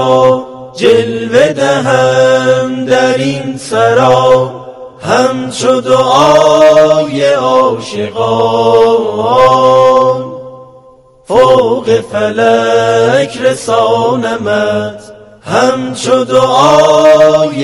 جلوه دهم در این سرا، همچو دعای عاشقان. فوق فلک رسانمت همچو دعای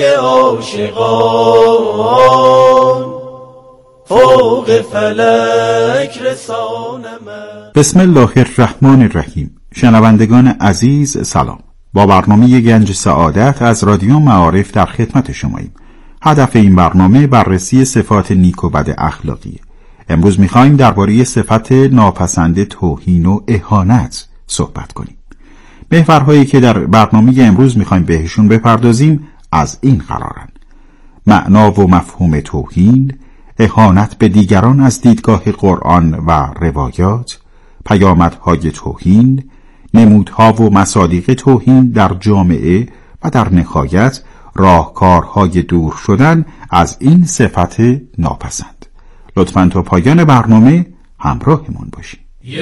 عاشقان، فوق فلک رسانمت. بسم الله الرحمن الرحیم. شنوندگان عزیز سلام. با برنامه گنج سعادت از رادیو معارف در خدمت شماییم. هدف این برنامه بررسی صفات نیک و بد اخلاقی. امروز می‌خوایم درباره صفت ناپسند توهین و اهانت صحبت کنیم. محورهایی که در برنامه امروز می‌خوایم بهشون بپردازیم از این قرارن: معنا و مفهوم توهین، اهانت به دیگران از دیدگاه قرآن و روایات، پیامدهای توهین، نمودها و مصادیق توهین در جامعه و در نهایت راهکارهای دور شدن از این صفت ناپسند. لطفاً تا پایان برنامه همراهمون باشید. یا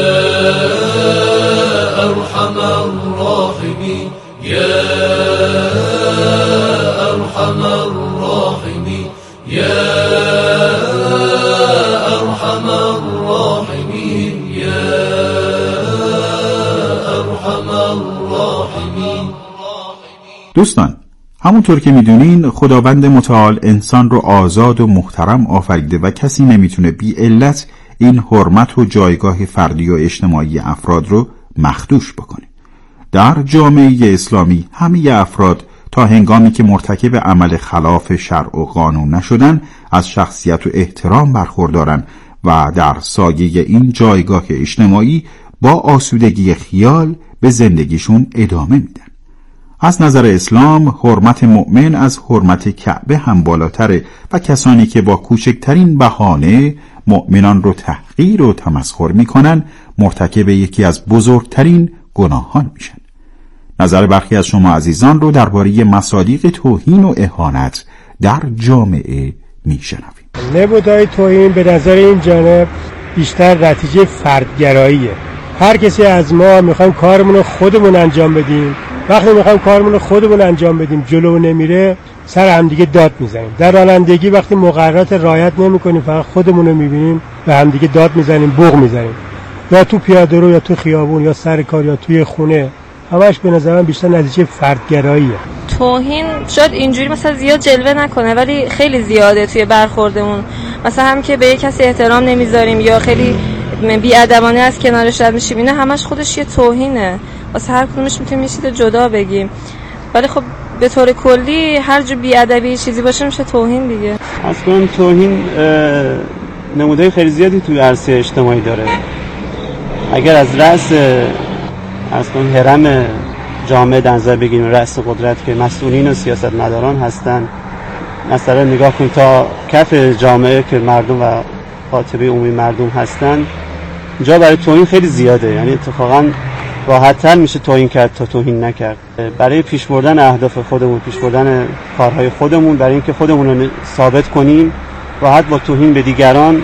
ارحم الراحمین، یا ارحم الراحمین، یا ارحم الراحمین، یا ارحم الراحمین. دوستان، همونطور که میدونین خداوند متعال انسان رو آزاد و محترم آفریده و کسی نمیتونه بی علت این حرمت و جایگاه فردی و اجتماعی افراد رو مخدوش بکنه. در جامعه اسلامی همه افراد تا هنگامی که مرتکب عمل خلاف شرع و قانون نشدن از شخصیت و احترام برخوردارن و در سایه این جایگاه اجتماعی با آسودگی خیال به زندگیشون ادامه میدن. از نظر اسلام حرمت مؤمن از حرمت کعبه هم بالاتره و کسانی که با کوچکترین بهانه مؤمنان رو تحقیر و تمسخر میکنن مرتکب یکی از بزرگترین گناهان میشن. نظر برخی از شما عزیزان رو درباره مصادیق توهین و اهانت در جامعه میشنویم. نمودهای توهین به نظر این جانب بیشتر نتیجه فردگراییه. هر کسی از ما میخوایم کارمون رو خودمون انجام بدیم. وقتی میخوایم کارمون رو خودمون انجام بدیم جلو نمیره سر هم دیگه داد میزنیم. در رانندگی وقتی مقررات رعایت نمیکنیم فقط خودمون رو میبینیم و هم دیگه داد میزنیم، بوق میزنیم، یا تو پیاده رو یا تو خیابون یا سر کار یا توی خونه. همش به نظر من بیشتر نتیجه فردگراییه. توهین شاید اینجوری مثلا زیاد جلوه نکنه ولی خیلی زیاده توی برخوردمون. مثلا هم که به یک کسی احترام نمیذاریم یا خیلی بی‌ادبانه از کنارش رد میشیم، اینا همش خودش یه توهینه. واسه هر کدومش میتونیم یه چیز جدا بگیم، ولی خب به طور کلی هر جو بی‌ادبی چیزی باشه میشه توهین دیگه. اصلا توهین نمودهای خیلی زیادی توی عرصه اجتماعی داره. اگر از رأس اصلا هرم جامعه در نظر بگیریم، رأس قدرت که مسئولین و سیاستمداران هستن، مثلا نگاه کنیم تا کف جامعه که مردم و قاطبه عمومی مردم هستن، جا برای توهین خیلی زیاده. یعنی اتفاقا راحت‌تر میشه توهین کرد تا توهین نکرد. برای پیش بردن اهداف خودمون، پیش بردن کارهای خودمون، برای اینکه خودمون رو ثابت کنیم، راحت با توهین به دیگران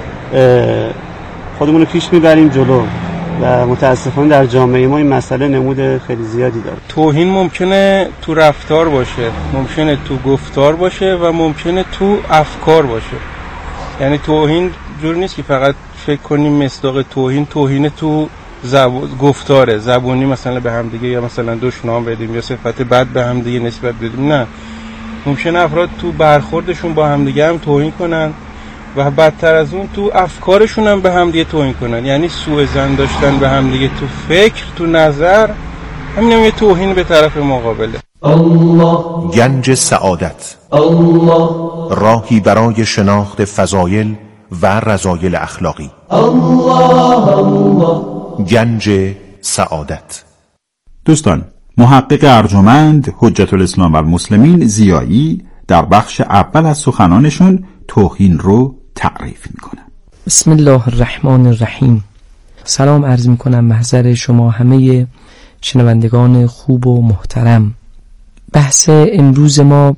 خودمون رو پیش میبریم جلو و متاسفانه در جامعه ما این مسئله نمود خیلی زیادی داره. توهین ممکنه تو رفتار باشه، ممکنه تو گفتار باشه و ممکنه تو افکار باشه. یعنی توهین جور نیست که فقط فکر کنیم مصداق توهین تو گفتاره، زبونی مثلا به هم دیگه یا مثلا دشنام بدیم یا صفت بد به هم دیگه نسبت بدیم. نه، ممکنه افراد تو برخوردشون با هم دیگه هم توهین کنن و بدتر از اون تو افکارشون هم به هم دیگه توهین کنن. یعنی سوء ظن داشتن به هم دیگه تو فکر، تو نظر، همین هم یه توهین به طرف مقابله. الله گنج سعادت، الله راهی برای شناخت فضایل و رذایل اخلاقی. الله الله گنج سعادت. دوستان، محقق ارجمند حجت الاسلام و المسلمین ضیایی در بخش اول از سخنانشون توهین رو تعریف میکنن. بسم الله الرحمن الرحیم. سلام عرض میکنم محضر شما همه شنوندگان خوب و محترم. بحث امروز ما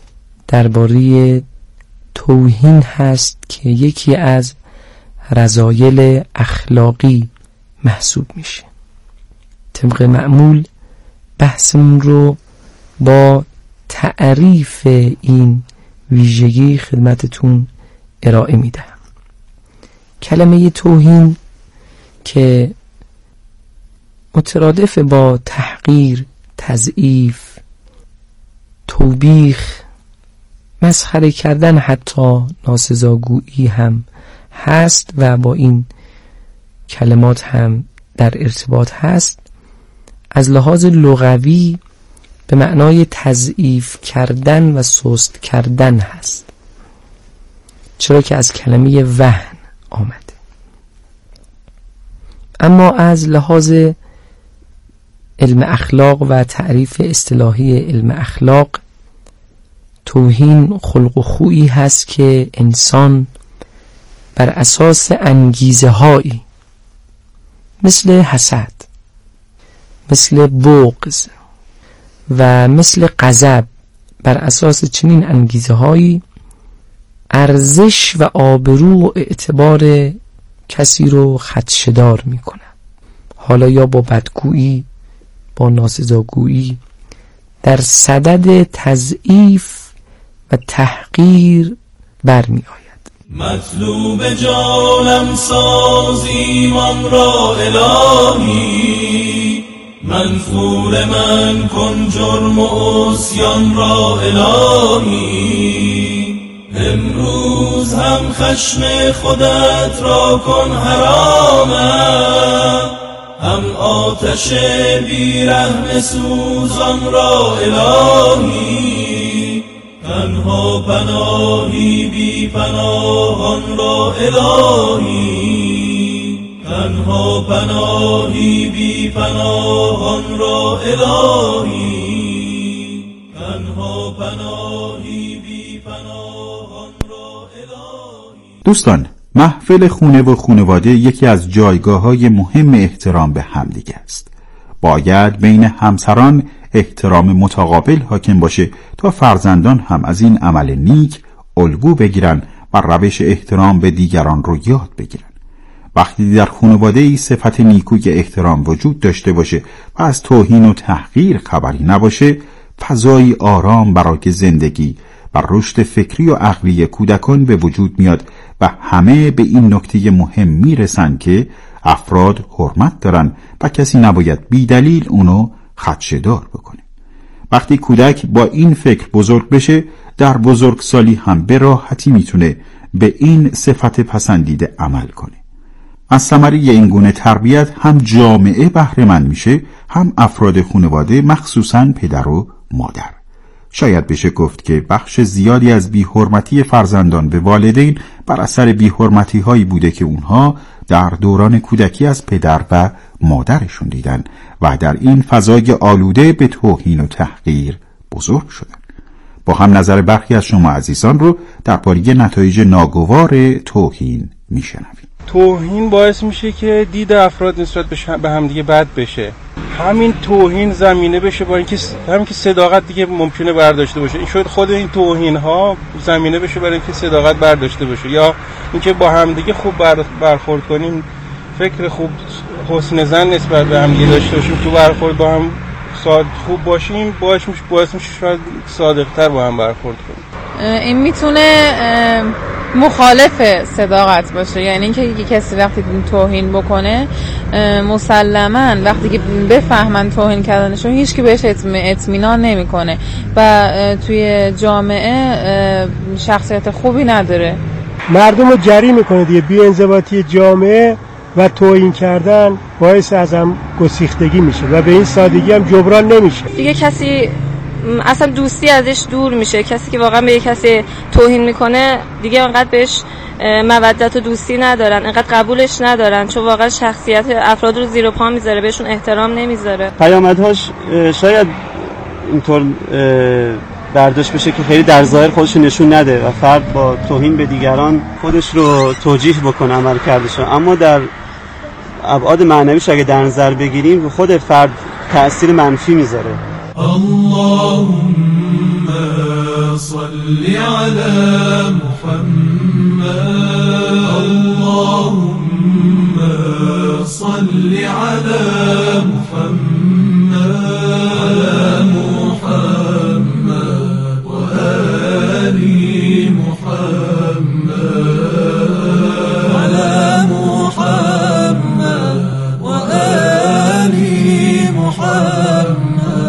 درباره توهین هست که یکی از رذایل اخلاقی محسوب میشه. طبق معمول بحثمون رو با تعریف این ویژگی خدمتتون ارائه میدم. کلمه توهین که مترادف با تحقیر، تضعیف، توبیخ، مسخره کردن، حتی ناسزاگویی هم هست و با این کلمات هم در ارتباط هست، از لحاظ لغوی به معنای تضعیف کردن و سست کردن هست، چرا که از کلمه وهن آمده. اما از لحاظ علم اخلاق و تعریف اصطلاحی علم اخلاق، توهین خلق و خویی هست که انسان بر اساس انگیزه هایی مثل حسد، مثل بغض و مثل غضب، بر اساس چنین انگیزه هایی ارزش و آبرو و اعتبار کسی رو خدشه‌دار میکنه، حالا یا با بدگویی، با ناسزاگویی، در صدد تضعیف و تحقیر برمی آید. مطلوب جانم سازی من را الهی، منفور من کن جرم و عصیان را الهی، امروز هم خشم خودت را کن حرامم، هم آتش بیرحم سوزان را الهی، تنها پناهی بی پناهان را الهی، تنها پناهی بی پناهان را الهی، تنها پناهی بی پناهان را الهی. دوستان، محفل خونه و خانواده یکی از جایگاه‌های مهم احترام به همدیگه است. باید بین همسران احترام متقابل حاکم باشه تا فرزندان هم از این عمل نیک الگو بگیرن و روش احترام به دیگران رو یاد بگیرن. وقتی در خانواده‌ای صفت نیکوی احترام وجود داشته باشه و از توهین و تحقیر خبری نباشه، فضایی آرام برای زندگی و رشد فکری و عقلی کودکان به وجود میاد و همه به این نکته مهم میرسن که افراد حرمت دارن و کسی نباید بی دلیل اونو خدشه‌دار بکنه. وقتی کودک با این فکر بزرگ بشه، در بزرگسالی هم به راحتی میتونه به این صفت پسندیده عمل کنه. از ثمره این گونه تربیت هم جامعه بهره مند میشه، هم افراد خانواده، مخصوصاً پدر و مادر. شاید بشه گفت که بخش زیادی از بی‌حرمتی فرزندان به والدین بر اثر بی‌حرمتی هایی بوده که اونها در دوران کودکی از پدر و مادرشون دیدن و در این فضای آلوده به توهین و تحقیر بزرگ شدن. با هم نظر برخی از شما عزیزان رو درباره نتایج ناگوار توهین میشنویم. توهین باعث میشه که دید افراد نسبت به هم دیگه بد بشه. همین توهین زمینه بشه با اینکه همین که صداقت دیگه ممکنه برداشته باشه. این شاید خود این توهین ها زمینه بشه برای اینکه صداقت برداشته باشه، یا اینکه با هم دیگه خوب برخورد کنیم، فکر خوب، حسن ظن نسبت به هم دیگه داشته باشیم، تو برخورد با هم خوب باشیم، باعث میشه شاید صادق‌تر با هم برخورد کنیم. این میتونه مخالف صداقت باشه، یعنی اینکه کسی وقتی توهین بکنه مسلماً وقتی که بفهمن توهین کردنشون هیچ کی بهش اطمینان نمیکنه و توی جامعه شخصیت خوبی نداره. مردم رو جری میکنه دیگه. بی‌انضباطی جامعه و توهین کردن باعث از هم گسیختگی میشه و به این سادگی هم جبران نمیشه. دیگه کسی اصلا دوستی ازش دور میشه. کسی که واقعا به یک کسی توهین میکنه دیگه انقدر بهش مودت و دوستی ندارن، انقدر قبولش ندارن، چون واقعا شخصیت افراد رو زیر پا میذاره، بهشون احترام نمیذاره. پیامدهاش شاید اینطور برداشت بشه که خیلی در ظاهر خودش نشون نده و فرد با توهین به دیگران خودش رو توجیه بکنه عمل کردش، اما در ابعاد معنویش اگه در نظر بگیریم خود فرد تأثیر منفی میذاره. اللهم صل على محمد، اللهم صل على محمد. على محمد وآل محمد على محمد وآل محمد.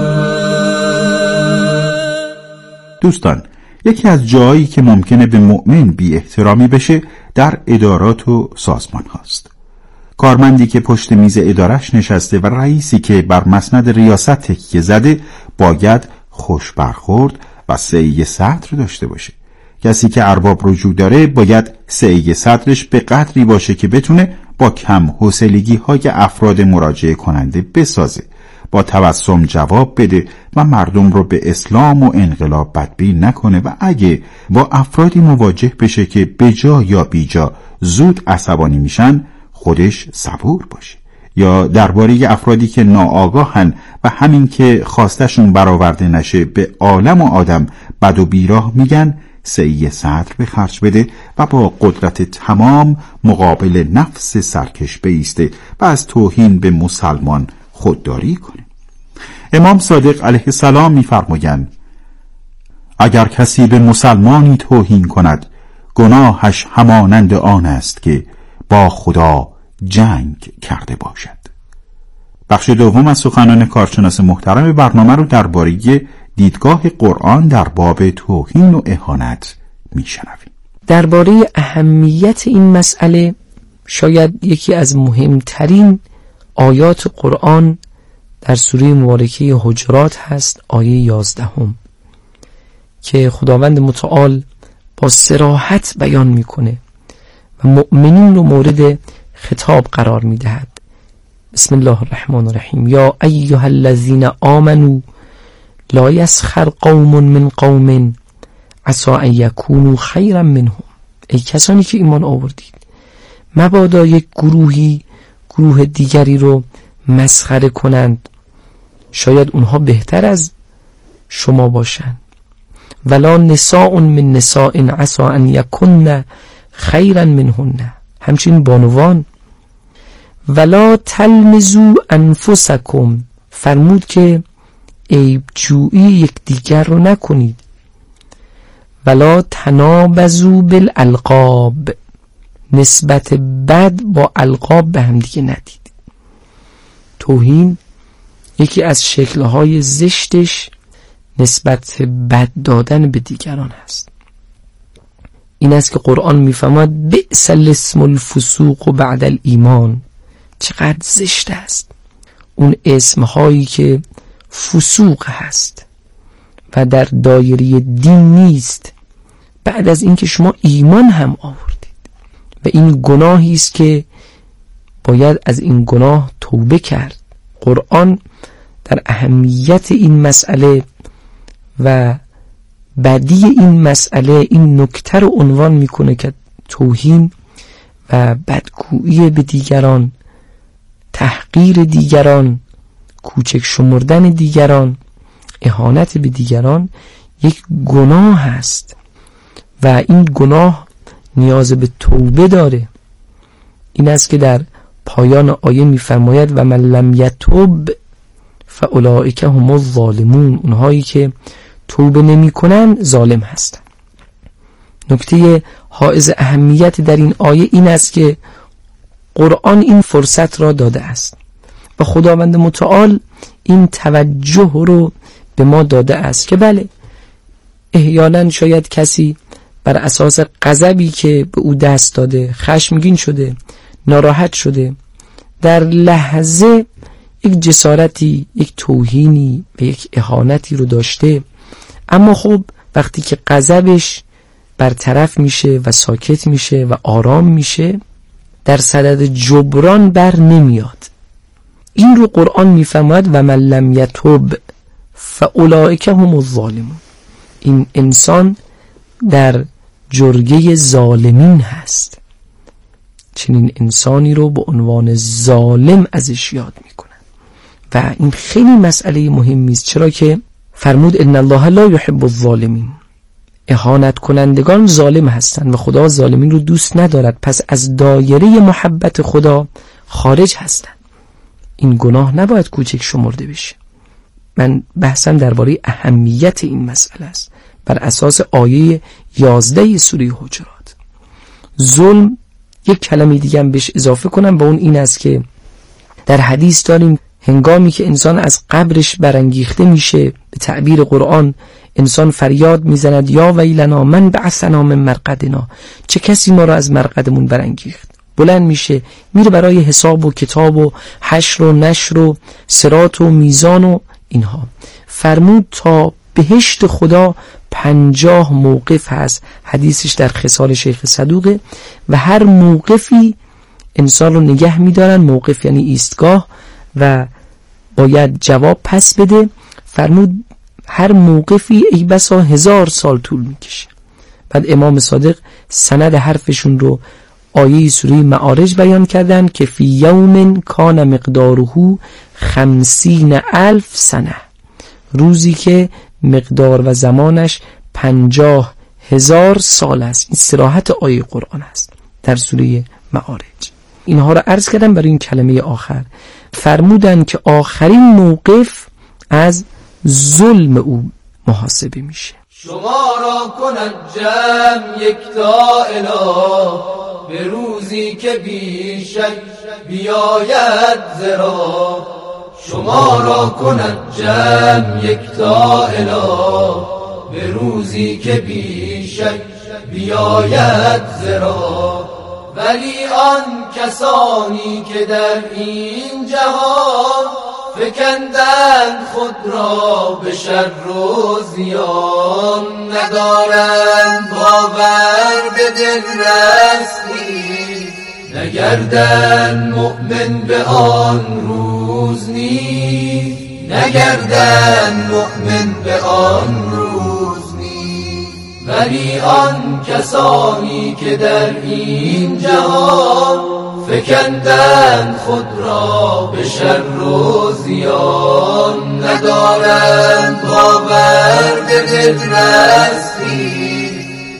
دوستان، یکی از جایی که ممکنه به مؤمن بی احترامی بشه در ادارات و سازمان هاست. کارمندی که پشت میز ادارش نشسته و رئیسی که بر مسند ریاست تکیه زده باید خوش برخورد و سعی صدر داشته باشه. کسی که ارباب رجوع داره باید سعی صدرش به قدری باشه که بتونه با کم حوصلگی های افراد مراجعه کننده بسازه، با تبسم جواب بده و مردم رو به اسلام و انقلاب بدبین نکنه و اگه با افرادی مواجه بشه که بجا یا بیجا زود عصبانی میشن خودش صبور باشه. یا درباره افرادی که ناآگاهن و همین که خواستشون برآورده نشه به عالم و آدم بد و بیراه میگن، سعی صدر به خرج بده و با قدرت تمام مقابل نفس سرکش بایسته و از توهین به مسلمان خودداری کنه. امام صادق علیه السلام می‌فرمایند اگر کسی به مسلمانی توهین کند گناهش همانند آن است که با خدا جنگ کرده باشد. بخش دوم از سخنان کارشناس محترم برنامه رو درباره دیدگاه قرآن در باب توهین و اهانت میشنویم. درباره اهمیت این مسئله شاید یکی از مهمترین آیات قرآن در سوره مبارکه حجرات هست، آیه 11 که خداوند متعال با صراحت بیان میکنه و مؤمنین رو مورد خطاب قرار میدهد. بسم الله الرحمن الرحیم. یا ایها الذین آمنوا لا یسخر قوم من قوم عسى ان یکونوا خیرا منهم. ای کسانی که ایمان آوردید، مبادا یک گروه دیگری رو مسخره کنند، شاید اونها بهتر از شما باشند. ولا نساء من نساء عسى ان یکن خیرا منهن. همچنین بانوان. ولا تلمزوا انفسکم، فرمود که عیب جویی یک دیگر رو نکنید. ولا تنابزوا بالالقاب، نسبت بد با القاب به هم دیگه ندید. توهین یکی از شکل‌های زشتش نسبت بد دادن به دیگران هست. این است که قرآن می‌فرماید بئس الاسم الفسوق بعد الایمان. چقدر زشت است اون اسم‌هایی که فسوق هست و در دایره دین نیست بعد از اینکه شما ایمان هم آوردید، و این گناهی است که باید از این گناه توبه کرد. قرآن در اهمیت این مسئله و بدی این مسئله این نکته رو عنوان میکنه که توهین و بدگویی به دیگران، تحقیر دیگران، کوچک شمردن دیگران، اهانت به دیگران یک گناه است و این گناه نیاز به توبه داره. این است که در پایان آیه میفرماید و من لم یتوب فاولئک هم الظالمون. اونهایی که توبه نمی کنن ظالم هستن. نکته حائز اهمیت در این آیه این است که قرآن این فرصت را داده است و خداوند متعال این توجه رو به ما داده است که بله، احیانا شاید کسی بر اساس غضبی که به او دست داده، خشمگین شده، ناراحت شده، در لحظه یک جسارتی، یک توهینی و یک اهانتی رو داشته، اما خب وقتی که غضبش برطرف میشه و ساکت میشه و آرام میشه، در صدد جبران بر نمیاد. این رو قرآن میفرماید و من لم یتوب فاولئک هم الظالمون. این انسان در جرگه ظالمین هست. چنین انسانی رو به عنوان ظالم ازش یاد میکنن و این خیلی مسئله مهمی است، چرا که فرمود ان الله لا یحب الظالمین. اهانت کنندگان ظالم هستند و خدا ظالمین رو دوست ندارد، پس از دایره محبت خدا خارج هستند. این گناه نباید کوچک شمرده بشه. من بحثم درباره اهمیت این مسئله است بر اساس آیه 11 سوره حجرات. ظلم یک کلمه دیگه هم بهش اضافه کنم و اون این است که در حدیث داریم هنگامی که انسان از قبرش برانگیخته میشه، به تعبیر قرآن انسان فریاد میزند یا ویلنا من بعثنا من مرقدنا، چه کسی ما را از مرقدمون برانگیخت. بلند میشه میره برای حساب و کتاب و حشر و نشر و صراط و میزان و اینها. فرمود تا بهشت خدا 50 موقف هست، حدیثش در خصال شیخ صدوقه، و هر موقفی انسان رو نگه میدارن. موقف یعنی ایستگاه و باید جواب پس بده. فرمود هر موقفی ای بسا 1000 سال طول میکشه. بعد امام صادق سند حرفشون رو آیه سوره معارج بیان کردن که فی یوم کان مقداره 50,000 سنه، روزی که مقدار و زمانش 50,000 سال است. این صراحت آیه قرآن است در سوره معارج. اینها را عرض کردم برای این کلمه آخر. فرمودن که آخرین موقف از ظلم او محاسبه میشه. شما را کند جمع یکتا اله، به روزی که بیشک بیاید زرا. شما را کند جمع یکتا اله، به روزی که بیشک بیاید زرا. ولی آن کسانی که در این جهان فکندند خود را به شر و زیان، ندارند باور به دل رسمی، نگردند مؤمن به آن روز نیز، نگردند مؤمن به آن روز نیز. ولی آن کسانی که در این جهان فکندند خود را به شر و زیان، ندارند باور به دل رسمی،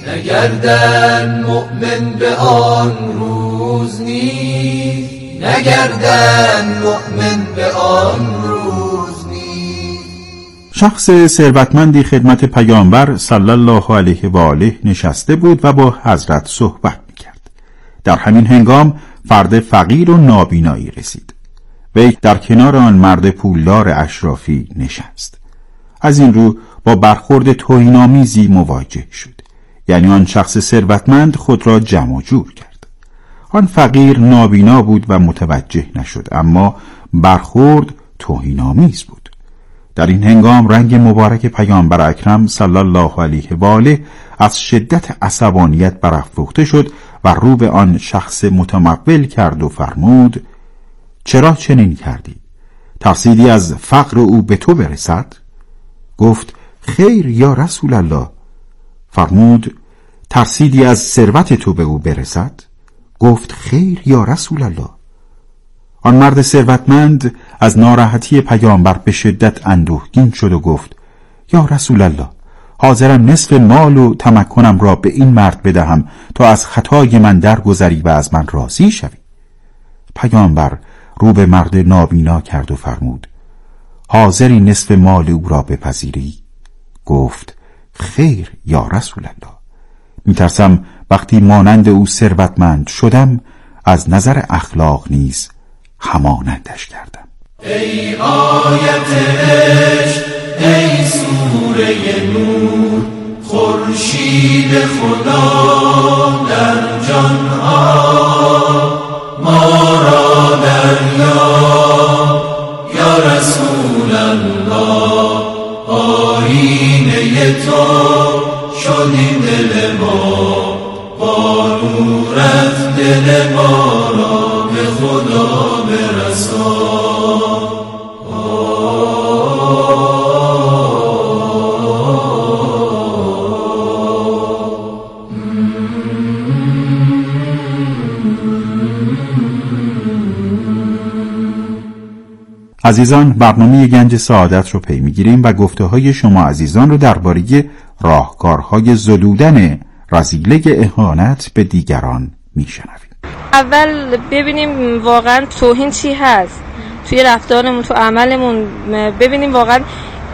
نگردند مؤمن به آن روز نیز، نگردند مؤمن به آن روز نیز. شخص ثروتمندی خدمت پیامبر صلی الله علیه و آله نشسته بود و با حضرت صحبت می‌کرد. در همین هنگام فرد فقیر و نابینایی رسید. وی در کنار آن مرد پولدار اشرافی نشست. از این رو با برخورد توهین‌آمیزی مواجه شد. یعنی آن شخص ثروتمند خود را جمع و جور کرد. آن فقیر نابینا بود و متوجه نشد، اما برخورد توهین‌آمیز بود. در این هنگام رنگ مبارک پیامبر اکرم صلی الله علیه و آله از شدت عصبانیت برافروخته شد و رو به آن شخص متمول کرد و فرمود چرا چنین کردی؟ ترسیدی از فقر او به تو برسد؟ گفت خیر یا رسول الله. فرمود ترسیدی از ثروت تو به او برسد؟ گفت خیر یا رسول الله. آن مرد ثروتمند از ناراحتی پیامبر به شدت اندوهگین شد و گفت یا رسول الله، حاضرم نصف مال و تمکنم را به این مرد بدهم تا از خطای من درگذری و از من راضی شوی. پیامبر رو به مرد نابینا کرد و فرمود حاضری نصف مال او را بپذیری؟ گفت خیر یا رسول الله. میترسم وقتی مانند او ثروتمند شدم از نظر اخلاق نیز همانندش کردم. ای آیت عشق، ای سوره نور، خورشید خدا در جانها، ما را دریاب یا رسول الله. آینه تو شدیم دل ما، با نورت دل ما را به خدا برسان. عزیزان، برنامه گنج سعادت رو پی میگیریم و گفته های شما عزیزان رو درباره راهکارهای زدودن رذیله اهانت به دیگران میشنویم. اول ببینیم واقعا توهین چی هست توی رفتارمون، تو عملمون. ببینیم واقعا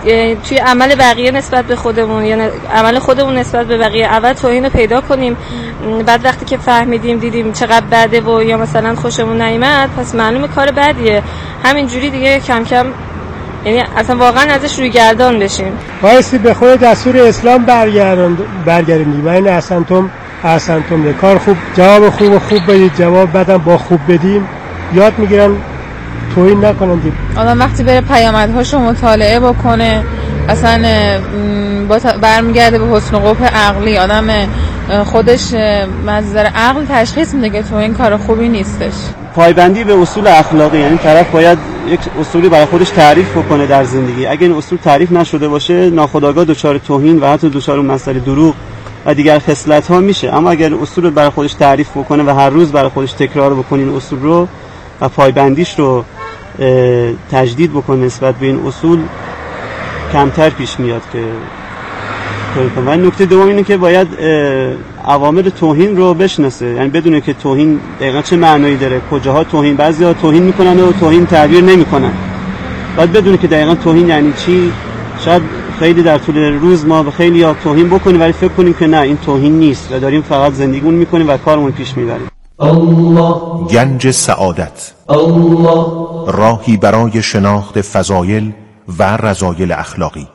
توی عمل بقیه نسبت به خودمون یا عمل خودمون نسبت به بقیه اول توهین رو پیدا کنیم، بعد وقتی که فهمیدیم دیدیم چقدر بده و یا مثلا خوشمون نیامد پس معلومه کار بدیه، همینجوری دیگه کم کم یعنی اصلا واقعا ازش روی گردان بشیم. بایستی به خود دستور اسلام برگردیم و این احسنتم کار خوب، جواب خوب بدید، جواب بدم با خوب بدیم یاد میگیرن توهین نکنن. آدم وقتی بره پیامدهاشو مطالعه بکنه اصلا برمیگرده به حسن و قبح عقلی، آدم خودش منظر عقل تشخیص میده که توهین کار خوبی نیستش. پایبندی به اصول اخلاقی، یعنی طرف باید یک اصولی برای خودش تعریف بکنه در زندگی. اگه این اصول تعریف نشده باشه ناخودآگاه دچار توهین و حتی دچار مسئله دروغ و دیگر خصلت‌ها میشه. اما اگر اصول رو برای خودش تعریف بکنه و هر روز برای خودش تکرار بکنه این اصول رو و پایبندیش رو تجدید بکنه نسبت به این اصول، کمتر پیش میاد که و نکته دوم اینه که باید عوامل توهین رو بشناسه، یعنی بدونه که توهین دقیقاً چه معنایی داره، کجاها توهین، بعضیا توهین میکنن و توهین تعبیر نمیکنن. باید بدونه که دقیقاً توهین یعنی چی. شاید خیلی در طول روز ما به خیلی ها توهین بکنیم ولی فکر کنیم که نه این توهین نیست و داریم فقط زندگیمون میکنیم و کارمون پیش میبریم. الله گنج سعادت، الله راهی برای شناخت فضایل و رذایل اخلاقی.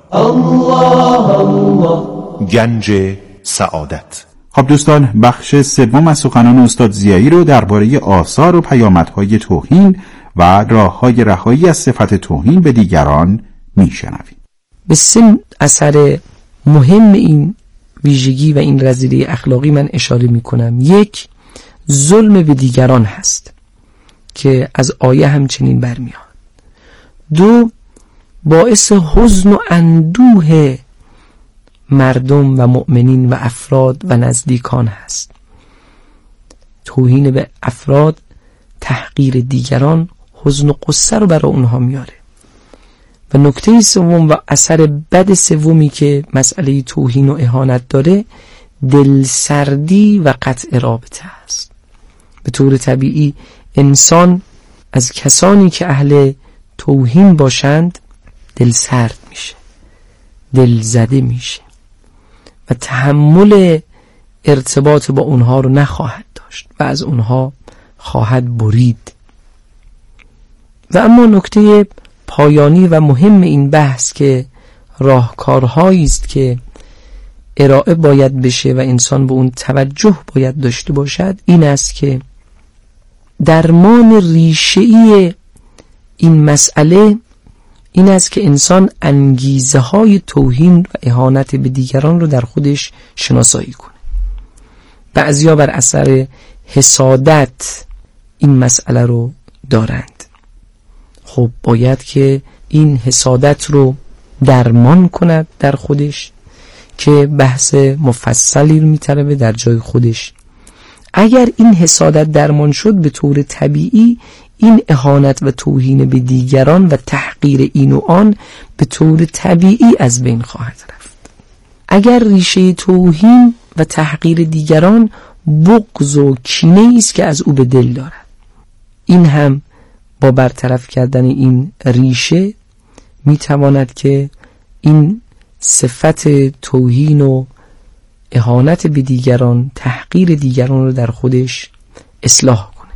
الله گنج سعادت. خب دوستان، بخش سوم از سخنان استاد ضیایی رو درباره آثار و پیامدهای توهین و راه‌های رهایی از صفت توهین به دیگران میشنویم. به سه اثر مهم این ویژگی و این رذیله اخلاقی من اشاره میکنم. یک، ظلم به دیگران هست که از آیه همچنین برمیاد. دو، باعث حزن و اندوه مردم و مؤمنین و افراد و نزدیکان هست. توهین به افراد، تحقیر دیگران، حزن و قصه رو برای اونها میاره. و نکته سوم و اثر بد سومی که مسئله توهین و اهانت داره، دلسردی و قطع رابطه است. به طور طبیعی انسان از کسانی که اهل توهین باشند دلسرد میشه، دلزده میشه و تحمل ارتباط با اونها رو نخواهد داشت و از اونها خواهد برید. و اما نکته پایانی و مهم این بحث که راهکارهایی است که ارائه باید بشه و انسان به اون توجه باید داشته باشد این است که درمان ریشه‌ای این مسئله این است که انسان انگیزه های توهین و اهانت به دیگران رو در خودش شناسایی کنه. بعضیا بر اثر حسادت این مسئله رو دارند. خب باید که این حسادت رو درمان کند در خودش که بحث مفصلی رو میطلبه در جای خودش. اگر این حسادت درمان شد به طور طبیعی این اهانت و توهین به دیگران و تحقیر این و آن به طور طبیعی از بین خواهد رفت. اگر ریشه توهین و تحقیر دیگران بغض و کینه است که از او به دل دارد، این هم با برطرف کردن این ریشه میتواند که این صفت توهین و اهانت به دیگران، تحقیر دیگران رو در خودش اصلاح کنه.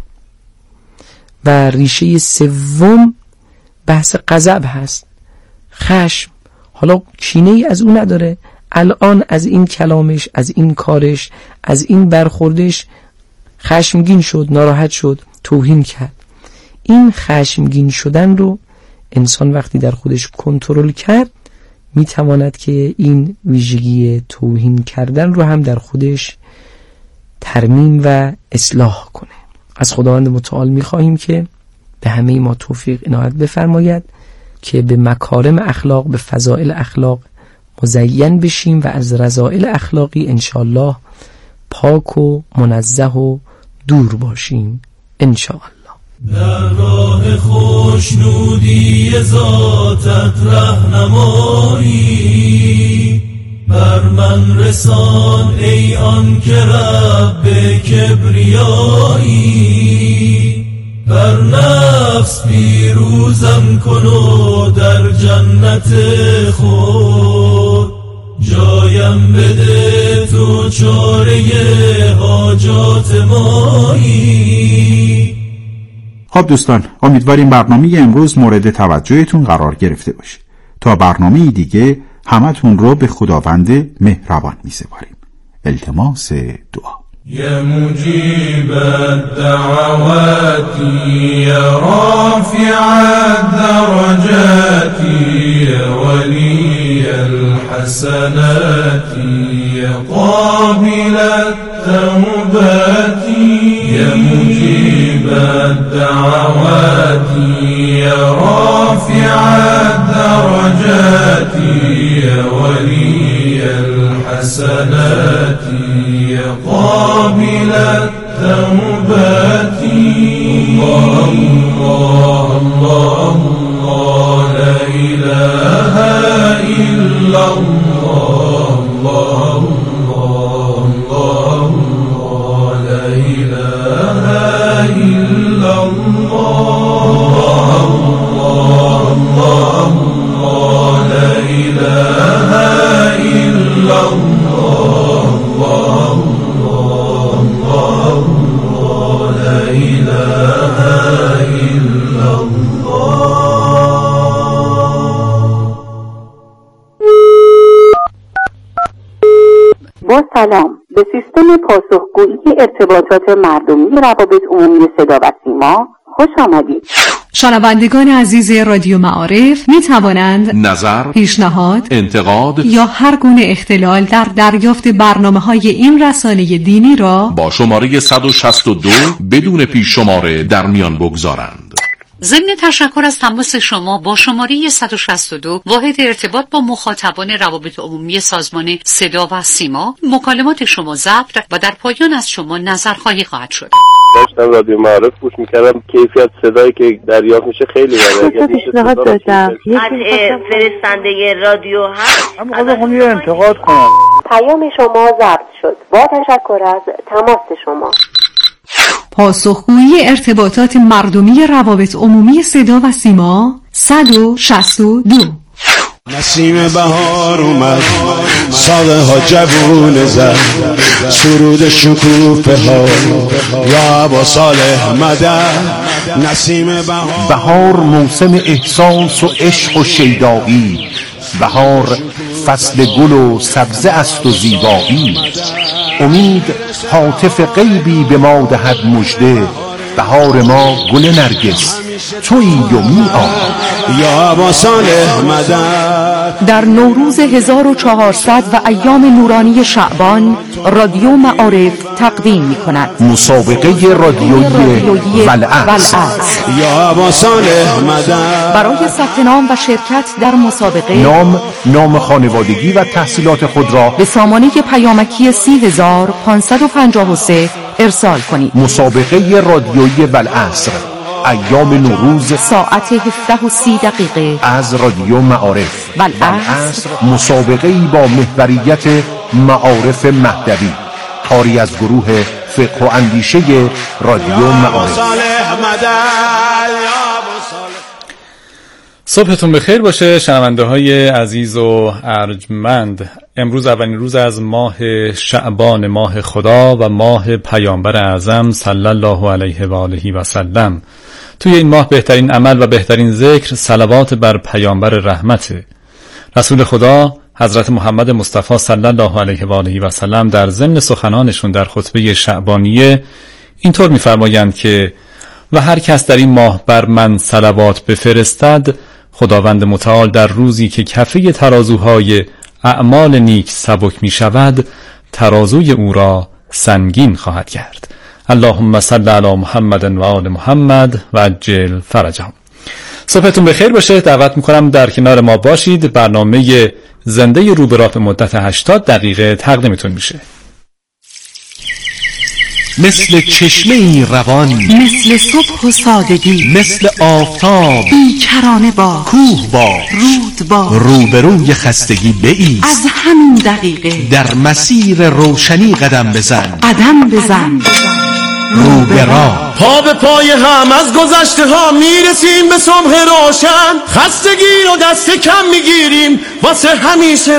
و ریشه سوم بحث غضب هست، خشم. حالا کینه ای از اون نداره، الان از این کلامش، از این کارش، از این برخوردش خشمگین شد، ناراحت شد، توهین کرد. این خشمگین شدن رو انسان وقتی در خودش کنترل کرد میتواند که این ویژگی توهین کردن رو هم در خودش ترمیم و اصلاح کنه. از خداوند متعال میخواهیم که به همه ما توفیق عنایت بفرماید که به مکارم اخلاق، به فضائل اخلاق مزین بشیم و از رذائل اخلاقی انشاءالله پاک و منزه و دور باشیم انشاءالله. در راه خوشنودی ذاتت رهنمایی بر من رسان ای آن که رب کبریایی. بر نفس پیروزم کن و در جنت خود جایم بده تو چاره حاجات مایی. خب دوستان، امیدواریم برنامه امروز مورد توجهتون قرار گرفته باشه. تا برنامه دیگه همتون رو به خداوند مهربان می‌سپاریم. التماس دعا. یا مجیب الدعوات یا رافع الدرجات یا ولی الحسنات یا قابل التوبات یا مجیب الدعوات یا رافع الدرجات یا ولی الحسنات یا قابل التوبات. الله الله الله لا إله إلا الله الله الله الله لا إله إلا الله الله الله الله لا إله إلا الله الله الله لا إله إلا الله. با سلام، به سیستم پاسخگویی ارتباطات مردمی روابط عمومی صدا و سیما خوش آمدید. شنوندگان عزیز رادیو معارف می توانند نظر، پیشنهاد، انتقاد یا هر گونه اختلال در دریافت برنامه‌های این رسانه دینی را با شماره 162 بدون پیش شماره در میان بگذارند. ضمن تشکر از تماس شما با شماره 162 واحد ارتباط با مخاطبان روابط عمومی سازمان صدا و سیما، مکالمات شما ضبط و در پایان از شما نظرخواهی خواهد شد. داشتم رادیو معارف گوش میکردم، کیفیت صدایی که دریافت میشه خیلی بالاست. پیشنهاد دادم فرستنده رادیو هست. خودم یه انتقاد کنم. پیام شما ضبط شد. با تشکر از تماس شما. پاسخگویی ارتباطات مردمی روابط عمومی صدا و سیما 162. نسیم بهار اومد، ساقه ها جوون زد، سرود شکوفه ها یا با صالح مدد. نسیم بهار موسم احساس و عشق و شیدایی، بهار فصل گل و سبزه است و زیبایی. امید هاتف غیبی به ما دهد مژده، بهار ما گل نرگس تویی و می یا با صالح مدد. در نوروز 1400 و ایام نورانی شعبان رادیو معارف تقدیم می کند مسابقه رادیویی والعصر. یا با صالح مدد. برای ثبت نام و شرکت در مسابقه نام خانوادگی و تحصیلات خود را به سامانه پیامکی 30553 ارسال کنید. مسابقه رادیویی والعصر، ایام نوروز، ساعت 17:30 از رادیو معارف. والعصر مسابقه‌ای با محوریت معارف مهدوی، کاری از گروه فقه و اندیشه رادیو معارف. صبحتون بخیر باشه شنونده های عزیز و ارجمند. امروز اولین روز از ماه شعبان، ماه خدا و ماه پیامبر اعظم صلی الله علیه و آله و سلم. توی این ماه بهترین عمل و بهترین ذکر صلوات بر پیامبر رحمت. رسول خدا حضرت محمد مصطفی صلی الله علیه و آله و سلم در ضمن سخنانشون در خطبه شعبانیه اینطور می‌فرمایند که و هر کس در این ماه بر من صلوات بفرستد، خداوند متعال در روزی که کفه ترازوهای اعمال نیک سبک می شود، ترازوی او را سنگین خواهد کرد. اللهم صل علی محمد و آل محمد و عجل فرجهم. صبحتون بخیر باشه. دعوت میکنم در کنار ما باشید. برنامه زنده رو به راه به مدت 80 دقیقه تقدیمتون میشه. مثل چشمه‌ای روان، مثل صبح و سادگی، مثل آفتاب، بیکرانه با کوه با رود با روبروی خستگی بایست. از همین دقیقه در مسیر روشنی قدم بزن. قدم بزن. رو به راه. پا به پای هم از گذشته ها میرسیم به صبح روشن، خستگی رو دست کم میگیریم واسه همیشه